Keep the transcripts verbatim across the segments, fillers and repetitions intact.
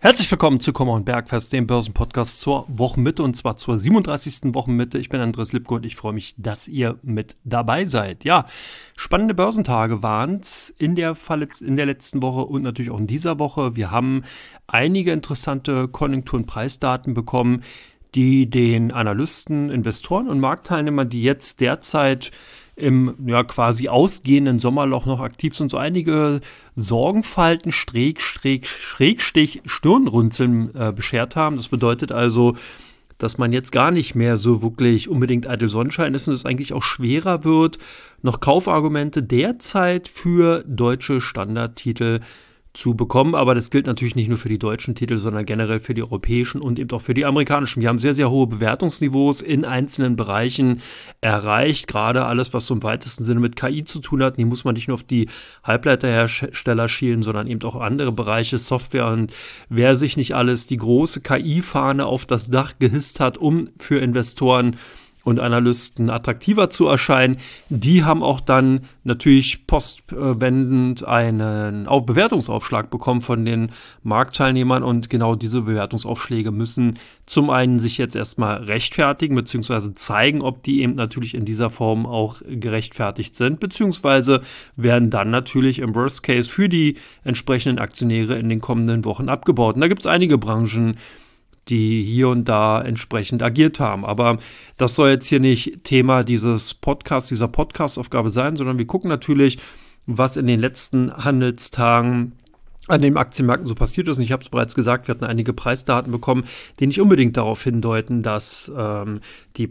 Herzlich willkommen zu Kommer und Bergfest, dem Börsenpodcast zur Wochenmitte, und zwar zur siebenunddreißigsten Wochenmitte. Ich bin Andreas Lipko und ich freue mich, dass ihr mit dabei seid. Ja, spannende Börsentage waren es in der, in der letzten Woche und natürlich auch in dieser Woche. Wir haben einige interessante Konjunktur- und Preisdaten bekommen, die den Analysten, Investoren und Marktteilnehmern, die jetzt derzeit im ja quasi ausgehenden Sommerloch noch aktiv sind, so einige Sorgenfalten, Schräg, Schräg, Schrägstich, Stirnrunzeln äh, beschert haben. Das bedeutet also, dass man jetzt gar nicht mehr so wirklich unbedingt eitel Sonnenschein ist und es eigentlich auch schwerer wird, noch Kaufargumente derzeit für deutsche Standardtitel zu bekommen. Aber das gilt natürlich nicht nur für die deutschen Titel, sondern generell für die europäischen und eben auch für die amerikanischen. Wir haben sehr, sehr hohe Bewertungsniveaus in einzelnen Bereichen erreicht. Gerade alles, was so im weitesten Sinne mit K I zu tun hat. Die muss man nicht nur auf die Halbleiterhersteller schielen, sondern eben auch andere Bereiche, Software. Und wer sich nicht alles die große K I-Fahne auf das Dach gehisst hat, um für Investoren und Analysten attraktiver zu erscheinen, die haben auch dann natürlich postwendend einen Bewertungsaufschlag bekommen von den Marktteilnehmern, und genau diese Bewertungsaufschläge müssen zum einen sich jetzt erstmal rechtfertigen, beziehungsweise zeigen, ob die eben natürlich in dieser Form auch gerechtfertigt sind, beziehungsweise werden dann natürlich im Worst Case für die entsprechenden Aktionäre in den kommenden Wochen abgebaut. Und da gibt es einige Branchen, die hier und da entsprechend agiert haben. Aber das soll jetzt hier nicht Thema dieses Podcasts, dieser Podcast-Aufgabe sein, sondern wir gucken natürlich, was in den letzten Handelstagen an den Aktienmärkten so passiert ist. Und ich habe es bereits gesagt, wir hatten einige Preisdaten bekommen, die nicht unbedingt darauf hindeuten, dass ähm, die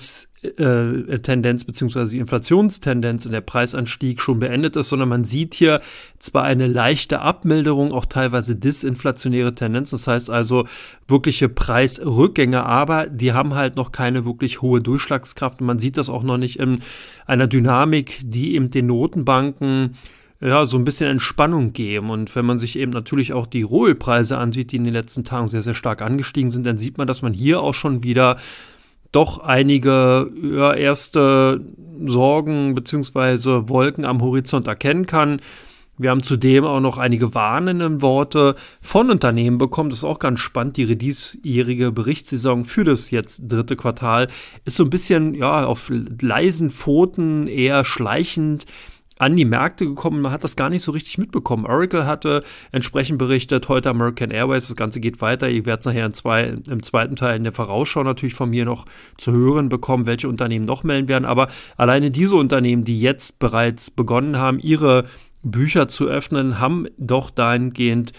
Preistendenz bzw. die Inflationstendenz und der Preisanstieg schon beendet ist, sondern man sieht hier zwar eine leichte Abmilderung, auch teilweise disinflationäre Tendenz, das heißt also wirkliche Preisrückgänge, aber die haben halt noch keine wirklich hohe Durchschlagskraft, und man sieht das auch noch nicht in einer Dynamik, die eben den Notenbanken ja, so ein bisschen Entspannung geben. Und wenn man sich eben natürlich auch die Rohölpreise ansieht, die in den letzten Tagen sehr, sehr stark angestiegen sind, dann sieht man, dass man hier auch schon wieder doch einige ja, erste Sorgen bzw. Wolken am Horizont erkennen kann. Wir haben zudem auch noch einige warnende Worte von Unternehmen bekommen. Das ist auch ganz spannend. Die diesjährige Berichtssaison für das jetzt dritte Quartal ist so ein bisschen ja, auf leisen Pfoten, eher schleichend an die Märkte gekommen. Man hat das gar nicht so richtig mitbekommen. Oracle hatte entsprechend berichtet, heute American Airways, das Ganze geht weiter. Ihr werdet es nachher in zwei, im zweiten Teil in der Vorausschau natürlich von mir noch zu hören bekommen, welche Unternehmen noch melden werden. Aber alleine diese Unternehmen, die jetzt bereits begonnen haben, ihre Bücher zu öffnen, haben doch dahingehend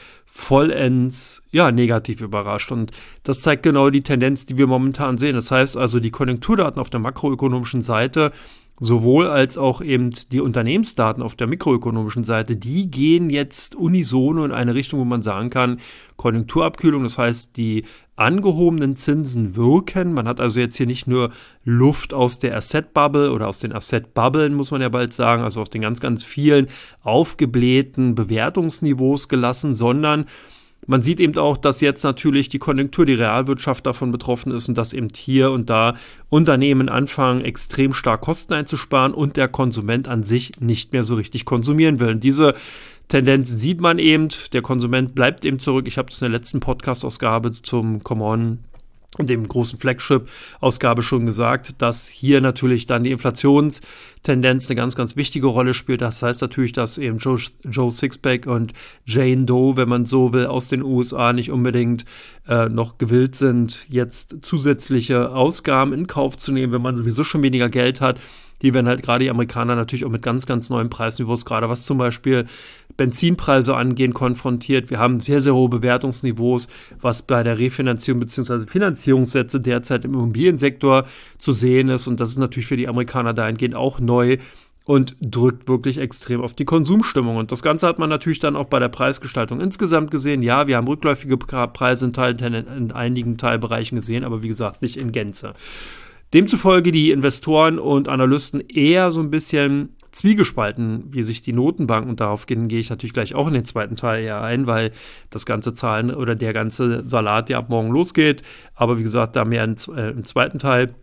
vollends ja, negativ überrascht. Und das zeigt genau die Tendenz, die wir momentan sehen. Das heißt also, die Konjunkturdaten auf der makroökonomischen Seite sowohl als auch eben die Unternehmensdaten auf der mikroökonomischen Seite, die gehen jetzt unisono in eine Richtung, wo man sagen kann, Konjunkturabkühlung, das heißt, die angehobenen Zinsen wirken. Man hat also jetzt hier nicht nur Luft aus der Asset-Bubble oder aus den Asset-Bubblen, muss man ja bald sagen, also aus den ganz, ganz vielen aufgeblähten Bewertungsniveaus gelassen, sondern man sieht eben auch, dass jetzt natürlich die Konjunktur, die Realwirtschaft davon betroffen ist und dass eben hier und da Unternehmen anfangen, extrem stark Kosten einzusparen und der Konsument an sich nicht mehr so richtig konsumieren will. Und diese Tendenz sieht man eben, der Konsument bleibt eben zurück. Ich habe das in der letzten Podcast-Ausgabe zum Come On und dem großen Flagship-Ausgabe schon gesagt, dass hier natürlich dann die Inflationstendenz eine ganz, ganz wichtige Rolle spielt. Das heißt natürlich, dass eben Joe, Joe Sixpack und Jane Doe, wenn man so will, aus den U S A nicht unbedingt äh, noch gewillt sind, jetzt zusätzliche Ausgaben in Kauf zu nehmen, wenn man sowieso schon weniger Geld hat. Die werden halt gerade die Amerikaner natürlich auch mit ganz, ganz neuen Preisniveaus, gerade was zum Beispiel Benzinpreise angehen, konfrontiert. Wir haben sehr, sehr hohe Bewertungsniveaus, was bei der Refinanzierung bzw. Finanzierungssätze derzeit im Immobiliensektor zu sehen ist. Und das ist natürlich für die Amerikaner dahingehend auch neu und drückt wirklich extrem auf die Konsumstimmung. Und das Ganze hat man natürlich dann auch bei der Preisgestaltung insgesamt gesehen. Ja, wir haben rückläufige Preise in, Teil, in einigen Teilbereichen gesehen, aber wie gesagt, nicht in Gänze. Demzufolge die Investoren und Analysten eher so ein bisschen zwiegespalten, wie sich die Notenbanken, und darauf gehe ich natürlich gleich auch in den zweiten Teil ja ein, weil das ganze Zahlen oder der ganze Salat ja ab morgen losgeht, aber wie gesagt, da mehr im, äh, im zweiten Teil.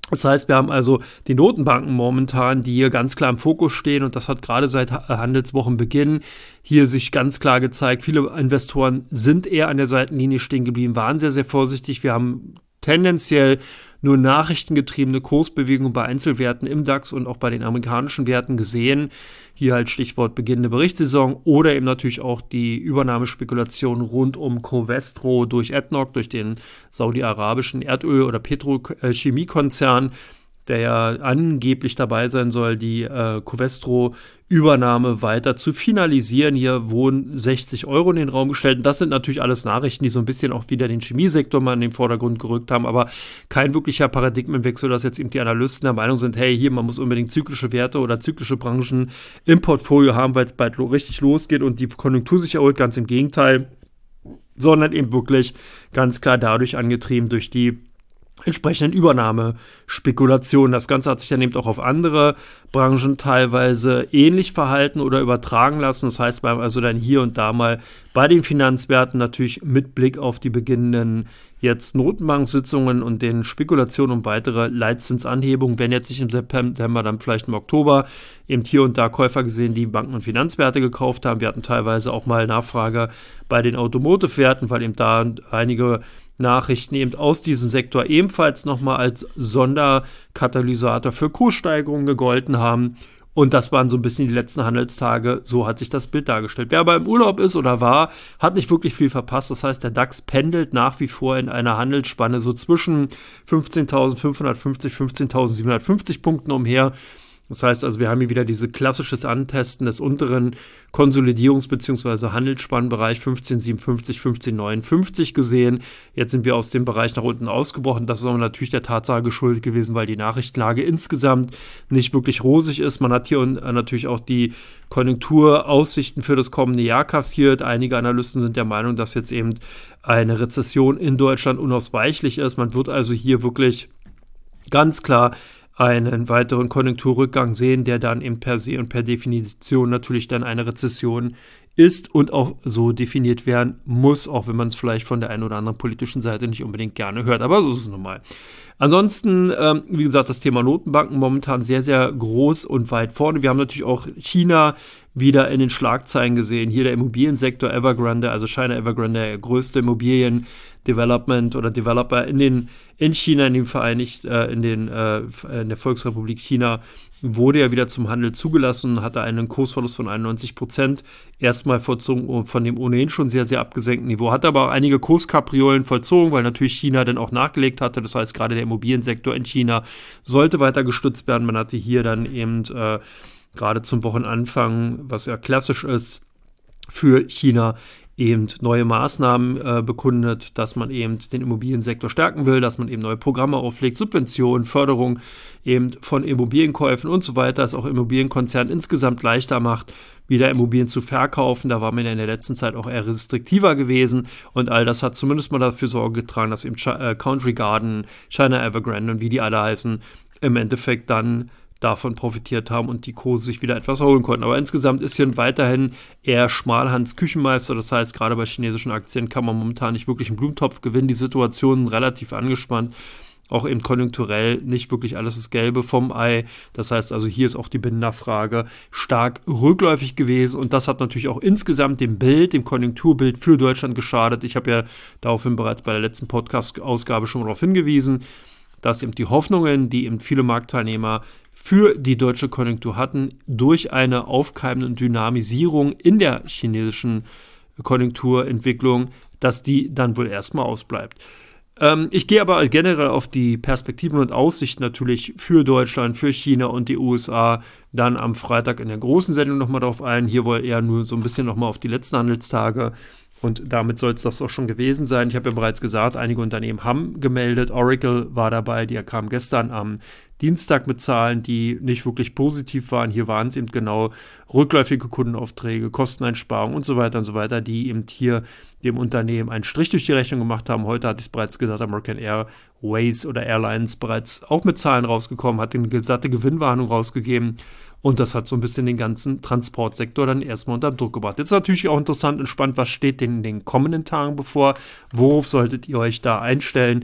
Das heißt, wir haben also die Notenbanken momentan, die hier ganz klar im Fokus stehen, und das hat gerade seit Handelswochenbeginn hier sich ganz klar gezeigt. Viele Investoren sind eher an der Seitenlinie stehen geblieben, waren sehr, sehr vorsichtig. Wir haben tendenziell nur nachrichtengetriebene Kursbewegungen bei Einzelwerten im DAX und auch bei den amerikanischen Werten gesehen. Hier halt Stichwort beginnende Berichtssaison oder eben natürlich auch die Übernahmespekulation rund um Covestro durch A D N O C, durch den saudi-arabischen Erdöl- oder Petrochemiekonzern, der ja angeblich dabei sein soll, die äh, Covestro-Übernahme weiter zu finalisieren. Hier wurden sechzig Euro in den Raum gestellt. Und das sind natürlich alles Nachrichten, die so ein bisschen auch wieder den Chemiesektor mal in den Vordergrund gerückt haben, aber kein wirklicher Paradigmenwechsel, dass jetzt eben die Analysten der Meinung sind, hey, hier, man muss unbedingt zyklische Werte oder zyklische Branchen im Portfolio haben, weil es bald lo- richtig losgeht und die Konjunktur sich erholt. Ganz im Gegenteil, sondern eben wirklich ganz klar dadurch angetrieben, durch die entsprechenden Übernahmespekulationen. Das Ganze hat sich dann eben auch auf andere Branchen teilweise ähnlich verhalten oder übertragen lassen. Das heißt, wir haben also dann hier und da mal bei den Finanzwerten natürlich mit Blick auf die beginnenden jetzt Notenbanksitzungen und den Spekulationen um weitere Leitzinsanhebungen, wenn jetzt nicht im September, dann vielleicht im Oktober, eben hier und da Käufer gesehen, die Banken- und Finanzwerte gekauft haben. Wir hatten teilweise auch mal Nachfrage bei den Automotive-Werten, weil eben da einige Nachrichten eben aus diesem Sektor ebenfalls nochmal als Sonderkatalysator für Kurssteigerungen gegolten haben. Und das waren so ein bisschen die letzten Handelstage. So hat sich das Bild dargestellt. Wer aber im Urlaub ist oder war, hat nicht wirklich viel verpasst. Das heißt, der DAX pendelt nach wie vor in einer Handelsspanne so zwischen fünfzehntausendfünfhundertfünfzig, fünfzehntausendsiebenhundertfünfzig Punkten umher. Das heißt also, wir haben hier wieder dieses klassisches Antesten des unteren Konsolidierungs- bzw. Handelsspannbereich fünfzehn siebenundfünfzig, fünfzehn neunundfünfzig gesehen. Jetzt sind wir aus dem Bereich nach unten ausgebrochen. Das ist aber natürlich der Tatsache geschuldet gewesen, weil die Nachrichtenlage insgesamt nicht wirklich rosig ist. Man hat hier natürlich auch die Konjunkturaussichten für das kommende Jahr kassiert. Einige Analysten sind der Meinung, dass jetzt eben eine Rezession in Deutschland unausweichlich ist. Man wird also hier wirklich ganz klar einen weiteren Konjunkturrückgang sehen, der dann eben per se und per Definition natürlich dann eine Rezession ist und auch so definiert werden muss, auch wenn man es vielleicht von der einen oder anderen politischen Seite nicht unbedingt gerne hört, aber so ist es nun mal. Ansonsten, ähm, wie gesagt, das Thema Notenbanken momentan sehr, sehr groß und weit vorne. Wir haben natürlich auch China wieder in den Schlagzeilen gesehen. Hier der Immobiliensektor Evergrande, also China Evergrande, der größte Immobilien-Development oder Developer in den in China, in den Vereinigt, äh, in den äh, in der Volksrepublik China, wurde ja wieder zum Handel zugelassen, hatte einen Kursverlust von einundneunzig Prozent, erstmal vollzogen von dem ohnehin schon sehr, sehr abgesenkten Niveau, hat aber auch einige Kurskapriolen vollzogen, weil natürlich China dann auch nachgelegt hatte. Das heißt, gerade der Immobiliensektor in China sollte weiter gestützt werden. Man hatte hier dann eben äh, gerade zum Wochenanfang, was ja klassisch ist für China, eben neue Maßnahmen äh, bekundet, dass man eben den Immobiliensektor stärken will, dass man eben neue Programme auflegt, Subventionen, Förderung eben von Immobilienkäufen und so weiter, das auch Immobilienkonzernen insgesamt leichter macht, wieder Immobilien zu verkaufen. Da war man ja in der letzten Zeit auch eher restriktiver gewesen und all das hat zumindest mal dafür Sorge getragen, dass eben Ch- äh, Country Garden, China Evergrande und wie die alle heißen, im Endeffekt dann davon profitiert haben und die Kurse sich wieder etwas erholen konnten. Aber insgesamt ist hier weiterhin eher Schmalhans Küchenmeister. Das heißt, gerade bei chinesischen Aktien kann man momentan nicht wirklich einen Blumentopf gewinnen. Die Situation relativ angespannt. Auch eben konjunkturell nicht wirklich alles das Gelbe vom Ei. Das heißt also, hier ist auch die Binnennachfrage stark rückläufig gewesen. Und das hat natürlich auch insgesamt dem Bild, dem Konjunkturbild für Deutschland geschadet. Ich habe ja daraufhin bereits bei der letzten Podcast-Ausgabe schon darauf hingewiesen, dass eben die Hoffnungen, die eben viele Marktteilnehmer für die deutsche Konjunktur hatten, durch eine aufkeimende Dynamisierung in der chinesischen Konjunkturentwicklung, dass die dann wohl erstmal ausbleibt. Ähm, ich gehe aber generell auf die Perspektiven und Aussichten natürlich für Deutschland, für China und die U S A dann am Freitag in der großen Sendung nochmal drauf ein. Hier wohl eher nur so ein bisschen nochmal auf die letzten Handelstage. Und damit soll es das auch schon gewesen sein. Ich habe ja bereits gesagt, einige Unternehmen haben gemeldet. Oracle war dabei, die kam gestern am Dienstag mit Zahlen, die nicht wirklich positiv waren. Hier waren es eben genau rückläufige Kundenaufträge, Kosteneinsparungen und so weiter und so weiter, die eben hier dem Unternehmen einen Strich durch die Rechnung gemacht haben. Heute hatte ich es bereits gesagt, American Airways oder Airlines bereits auch mit Zahlen rausgekommen, hat eine gesatte Gewinnwarnung rausgegeben. Und das hat so ein bisschen den ganzen Transportsektor dann erstmal unter Druck gebracht. Jetzt ist natürlich auch interessant und spannend, was steht denn in den kommenden Tagen bevor? Worauf solltet ihr euch da einstellen?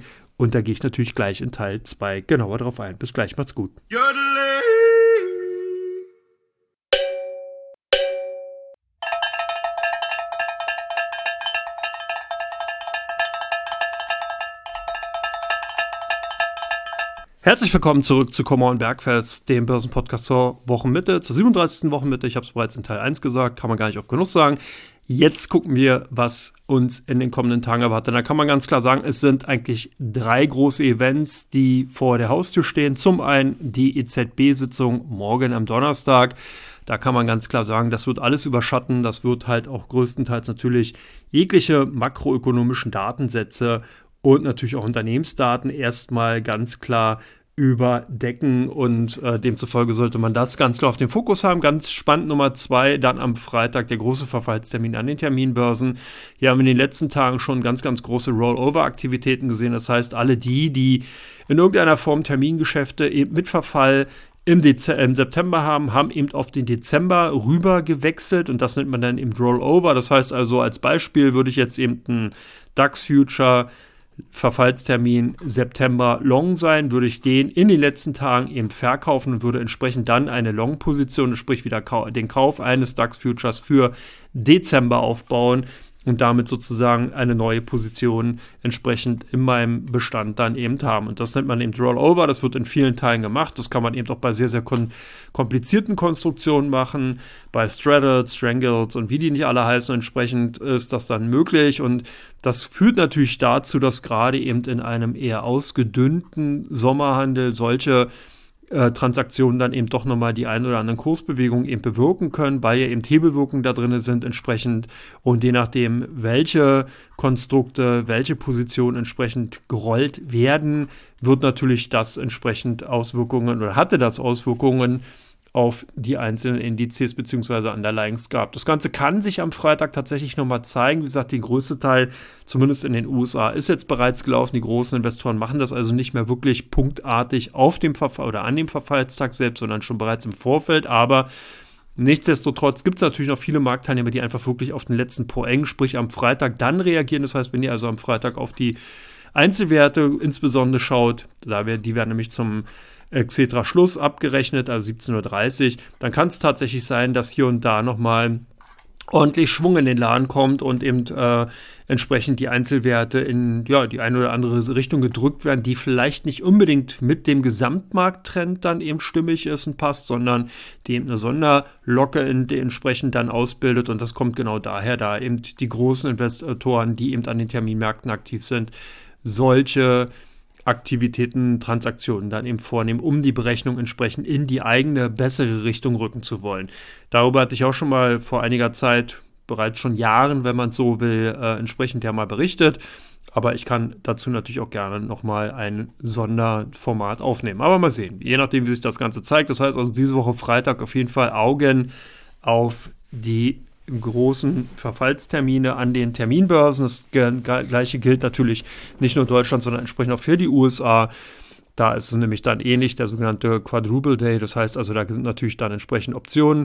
Und da gehe ich natürlich gleich in Teil zwei genauer drauf ein. Bis gleich, macht's gut. Herzlich willkommen zurück zu Kommer und Bergfest, dem Börsenpodcast zur Wochenmitte, zur siebenunddreißigsten Wochenmitte. Ich habe es bereits in Teil eins gesagt, kann man gar nicht oft genug sagen. Jetzt gucken wir, was uns in den kommenden Tagen erwartet. Da kann man ganz klar sagen, es sind eigentlich drei große Events, die vor der Haustür stehen. Zum einen die E Z B-Sitzung morgen am Donnerstag. Da kann man ganz klar sagen, das wird alles überschatten. Das wird halt auch größtenteils natürlich jegliche makroökonomischen Datensätze und natürlich auch Unternehmensdaten erstmal ganz klar überdecken und äh, demzufolge sollte man das ganz klar auf den Fokus haben. Ganz spannend Nummer zwei, dann am Freitag der große Verfallstermin an den Terminbörsen. Hier haben wir in den letzten Tagen schon ganz, ganz große Rollover-Aktivitäten gesehen. Das heißt, alle die, die in irgendeiner Form Termingeschäfte eben mit Verfall Im, Dez- im September haben, haben eben auf den Dezember rüber gewechselt und das nennt man dann eben Rollover. Das heißt also, als Beispiel würde ich jetzt eben ein DAX-Future Verfallstermin September Long sein, würde ich den in den letzten Tagen eben verkaufen und würde entsprechend dann eine Long-Position, sprich wieder den Kauf eines DAX-Futures für Dezember aufbauen und damit sozusagen eine neue Position entsprechend in meinem Bestand dann eben haben. Und das nennt man eben Rollover, das wird in vielen Teilen gemacht, das kann man eben auch bei sehr, sehr kon- komplizierten Konstruktionen machen, bei Straddles, Strangles und wie die nicht alle heißen, entsprechend ist das dann möglich und das führt natürlich dazu, dass gerade eben in einem eher ausgedünnten Sommerhandel solche Äh, Transaktionen dann eben doch nochmal die ein oder anderen Kursbewegungen eben bewirken können, weil ja eben Hebelwirkungen da drin sind entsprechend und je nachdem, welche Konstrukte, welche Positionen entsprechend gerollt werden, wird natürlich das entsprechend Auswirkungen oder hatte das Auswirkungen auf die einzelnen Indizes bzw. Underlyings gehabt. Das Ganze kann sich am Freitag tatsächlich nochmal zeigen. Wie gesagt, der größte Teil, zumindest in den U S A, ist jetzt bereits gelaufen. Die großen Investoren machen das also nicht mehr wirklich punktartig auf dem Verfall oder an dem Verfallstag selbst, sondern schon bereits im Vorfeld. Aber nichtsdestotrotz gibt es natürlich noch viele Marktteilnehmer, die einfach wirklich auf den letzten Poeng, sprich am Freitag, dann reagieren. Das heißt, wenn ihr also am Freitag auf die Einzelwerte insbesondere schaut, da wär, die werden nämlich zum Xetra Schluss abgerechnet, also siebzehn Uhr dreißig, dann kann es tatsächlich sein, dass hier und da nochmal ordentlich Schwung in den Laden kommt und eben äh, entsprechend die Einzelwerte in ja, die eine oder andere Richtung gedrückt werden, die vielleicht nicht unbedingt mit dem Gesamtmarkttrend dann eben stimmig ist und passt, sondern die eben eine Sonderlocke in, die entsprechend dann ausbildet und das kommt genau daher, da eben die großen Investoren, die eben an den Terminmärkten aktiv sind, solche Aktivitäten, Transaktionen dann eben vornehmen, um die Berechnung entsprechend in die eigene, bessere Richtung rücken zu wollen. Darüber hatte ich auch schon mal vor einiger Zeit, bereits schon Jahren, wenn man es so will, äh, entsprechend ja mal berichtet. Aber ich kann dazu natürlich auch gerne nochmal ein Sonderformat aufnehmen. Aber mal sehen, je nachdem, wie sich das Ganze zeigt. Das heißt also diese Woche Freitag auf jeden Fall Augen auf die großen Verfallstermine an den Terminbörsen. Das Gleiche gilt natürlich nicht nur in Deutschland, sondern entsprechend auch für die U S A. Da ist es nämlich dann ähnlich, der sogenannte Quadruple Day. Das heißt also, da sind natürlich dann entsprechend Optionen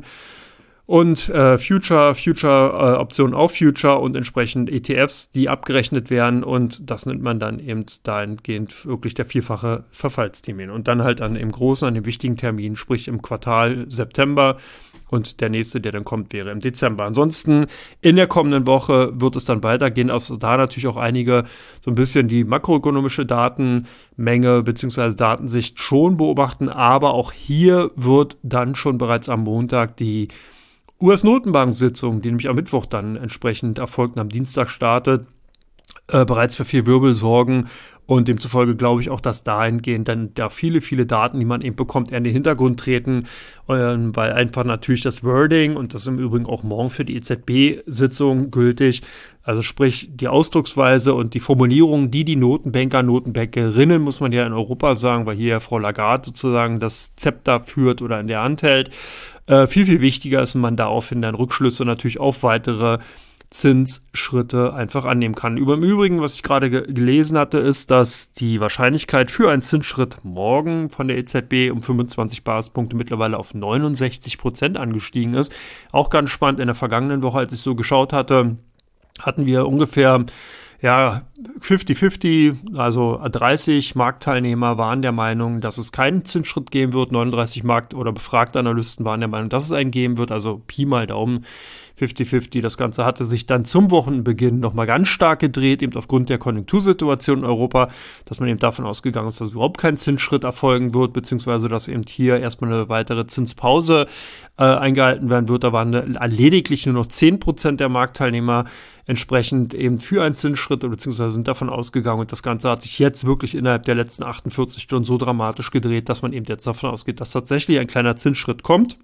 und äh, Future, Future, äh, Optionen auf Future und entsprechend E T Fs, die abgerechnet werden und das nennt man dann eben dahingehend wirklich der vierfache Verfallstermin. Und dann halt an dem großen, an dem wichtigen Termin, sprich im Quartal September. Und der nächste, der dann kommt, wäre im Dezember. Ansonsten in der kommenden Woche wird es dann weitergehen. Also da natürlich auch einige so ein bisschen die makroökonomische Datenmenge bzw. Datensicht schon beobachten. Aber auch hier wird dann schon bereits am Montag die U S-Notenbank-Sitzung, die nämlich am Mittwoch dann entsprechend erfolgt und am Dienstag startet, äh, bereits für viel Wirbel sorgen. Und demzufolge glaube ich auch, dass dahingehend dann da viele, viele Daten, die man eben bekommt, eher in den Hintergrund treten, äh, weil einfach natürlich das Wording, und das ist im Übrigen auch morgen für die E Z B-Sitzung gültig, also sprich die Ausdrucksweise und die Formulierung, die die Notenbanker, Notenbankerinnen, muss man ja in Europa sagen, weil hier ja Frau Lagarde sozusagen das Zepter führt oder in der Hand hält, äh, viel, viel wichtiger ist und man daraufhin dann Rückschlüsse natürlich auf weitere Zinsschritte einfach annehmen kann. Über im Übrigen, was ich gerade ge- gelesen hatte, ist, dass die Wahrscheinlichkeit für einen Zinsschritt morgen von der E Z B um fünfundzwanzig Basispunkte mittlerweile auf neunundsechzig Prozent angestiegen ist. Auch ganz spannend, in der vergangenen Woche, als ich so geschaut hatte, hatten wir ungefähr ja, fünfzig fünfzig, also dreißig Marktteilnehmer waren der Meinung, dass es keinen Zinsschritt geben wird. neununddreißig Markt- oder befragte Analysten waren der Meinung, dass es einen geben wird. Also Pi mal Daumen, fünfzig fünfzig. Das Ganze hatte sich dann zum Wochenbeginn nochmal ganz stark gedreht, eben aufgrund der Konjunktursituation in Europa, dass man eben davon ausgegangen ist, dass überhaupt kein Zinsschritt erfolgen wird, beziehungsweise dass eben hier erstmal eine weitere Zinspause äh, eingehalten werden wird. Da waren lediglich nur noch zehn Prozent der Marktteilnehmer entsprechend eben für einen Zinsschritt, beziehungsweise sind davon ausgegangen. Und das Ganze hat sich jetzt wirklich innerhalb der letzten achtundvierzig Stunden so dramatisch gedreht, dass man eben jetzt davon ausgeht, dass tatsächlich ein kleiner Zinsschritt kommt.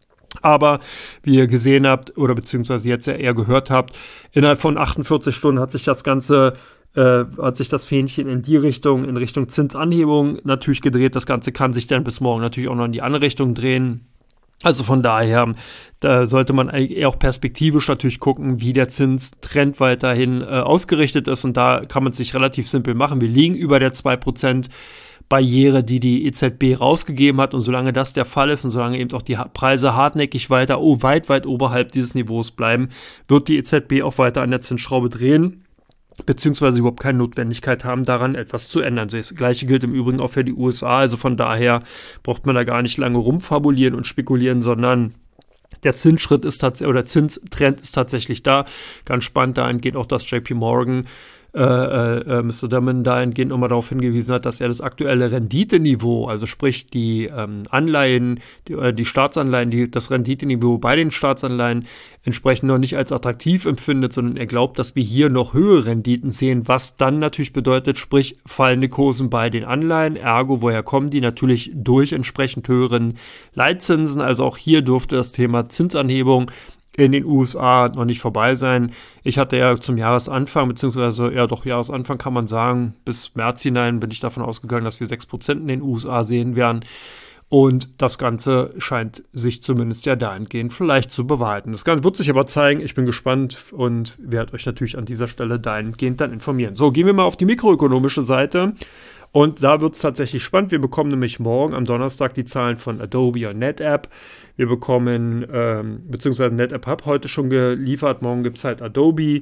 Aber wie ihr gesehen habt oder beziehungsweise jetzt ja eher gehört habt, innerhalb von achtundvierzig Stunden hat sich das Ganze, äh, hat sich das Fähnchen in die Richtung, in Richtung Zinsanhebung natürlich gedreht. Das Ganze kann sich dann bis morgen natürlich auch noch in die andere Richtung drehen. Also von daher, da sollte man eher auch perspektivisch natürlich gucken, wie der Zinstrend weiterhin äh, ausgerichtet ist. Und da kann man es sich relativ simpel machen. Wir liegen über der zwei Prozent Barriere, die die E Z B rausgegeben hat. Und solange das der Fall ist und solange eben auch die Preise hartnäckig weiter, oh, weit, weit oberhalb dieses Niveaus bleiben, wird die E Z B auch weiter an der Zinsschraube drehen, beziehungsweise überhaupt keine Notwendigkeit haben, daran etwas zu ändern. Das Gleiche gilt im Übrigen auch für die U S A. Also von daher braucht man da gar nicht lange rumfabulieren und spekulieren, sondern der Zinsschritt ist tatsächlich, oder Zinstrend ist tatsächlich da. Ganz spannend, dahingehend auch, dass J P Morgan Äh, äh, Mister Dimon dahingehend nochmal darauf hingewiesen hat, dass er das aktuelle Renditeniveau, also sprich die ähm, Anleihen, die, äh, die Staatsanleihen, die, das Renditeniveau bei den Staatsanleihen entsprechend noch nicht als attraktiv empfindet, sondern er glaubt, dass wir hier noch höhere Renditen sehen, was dann natürlich bedeutet, sprich fallende Kursen bei den Anleihen, ergo, woher kommen die? Natürlich durch entsprechend höheren Leitzinsen, also auch hier dürfte das Thema Zinsanhebung in den U S A noch nicht vorbei sein. Ich hatte ja zum Jahresanfang, beziehungsweise ja doch Jahresanfang kann man sagen, bis März hinein bin ich davon ausgegangen, dass wir sechs Prozent in den U S A sehen werden. Und das Ganze scheint sich zumindest ja dahingehend vielleicht zu bewahrheiten. Das Ganze wird sich aber zeigen. Ich bin gespannt und werde euch natürlich an dieser Stelle dahingehend dann informieren. So, gehen wir mal auf die mikroökonomische Seite. Und da wird es tatsächlich spannend. Wir bekommen nämlich morgen am Donnerstag die Zahlen von Adobe und NetApp. Wir bekommen, ähm, beziehungsweise NetApp hat heute schon geliefert. Morgen gibt es halt Adobe.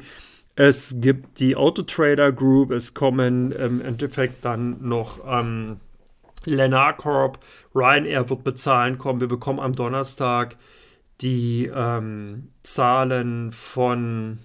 Es gibt die Autotrader Group. Es kommen im Endeffekt dann noch ähm, Lennar Corp. Ryanair wird bezahlen kommen. Wir bekommen am Donnerstag die ähm, Zahlen von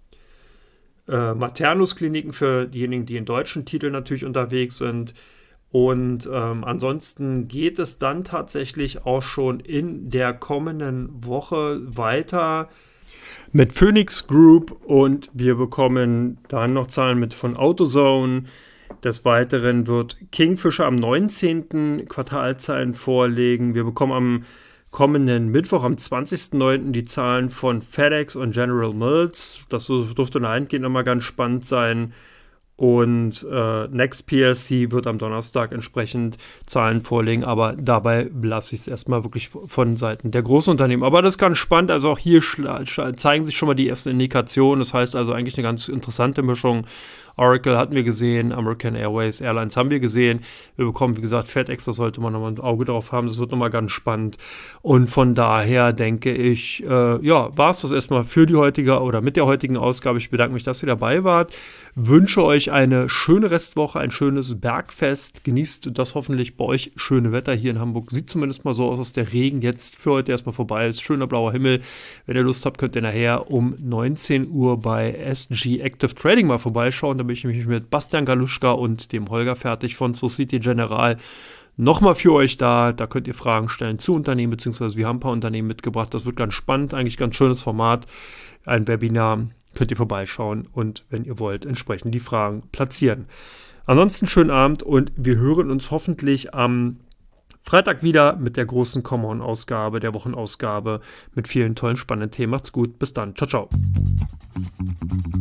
Äh, Maternus-Kliniken für diejenigen, die in deutschen Titeln natürlich unterwegs sind. Und ähm, ansonsten geht es dann tatsächlich auch schon in der kommenden Woche weiter mit Phoenix Group und wir bekommen dann noch Zahlen mit von AutoZone. Des Weiteren wird Kingfisher am neunzehnten Quartalzahlen vorlegen. Wir bekommen am kommenden Mittwoch, am zwanzigsten neunten die Zahlen von FedEx und General Mills. Das dürfte dahingehend nochmal ganz spannend sein. Und äh, Next P L C wird am Donnerstag entsprechend Zahlen vorlegen, aber dabei lasse ich es erstmal wirklich von Seiten der großen Unternehmen. Aber das ist ganz spannend, also auch hier zeigen sich schon mal die ersten Indikationen. Das heißt also eigentlich eine ganz interessante Mischung. Oracle hatten wir gesehen, American Airways, Airlines haben wir gesehen. Wir bekommen, wie gesagt, FedEx, da sollte man nochmal ein Auge drauf haben. Das wird nochmal ganz spannend. Und von daher denke ich, äh, ja, war es das erstmal für die heutige oder mit der heutigen Ausgabe. Ich bedanke mich, dass ihr dabei wart. Wünsche euch eine schöne Restwoche, ein schönes Bergfest. Genießt das hoffentlich bei euch schöne Wetter hier in Hamburg. Sieht zumindest mal so aus, dass der Regen jetzt für heute erstmal vorbei ist. Schöner blauer Himmel. Wenn ihr Lust habt, könnt ihr nachher um neunzehn Uhr bei S G Active Trading mal vorbeischauen. Da bin ich nämlich mit Bastian Galuschka und dem Holger Fertig von Societe Generale nochmal für euch da. Da könnt ihr Fragen stellen zu Unternehmen, beziehungsweise wir haben ein paar Unternehmen mitgebracht. Das wird ganz spannend, eigentlich ganz schönes Format. Ein Webinar. Könnt ihr vorbeischauen und, wenn ihr wollt, entsprechend die Fragen platzieren. Ansonsten schönen Abend und wir hören uns hoffentlich am Freitag wieder mit der großen Come-On-Ausgabe, der Wochenausgabe mit vielen tollen, spannenden Themen. Macht's gut, bis dann. Ciao, ciao.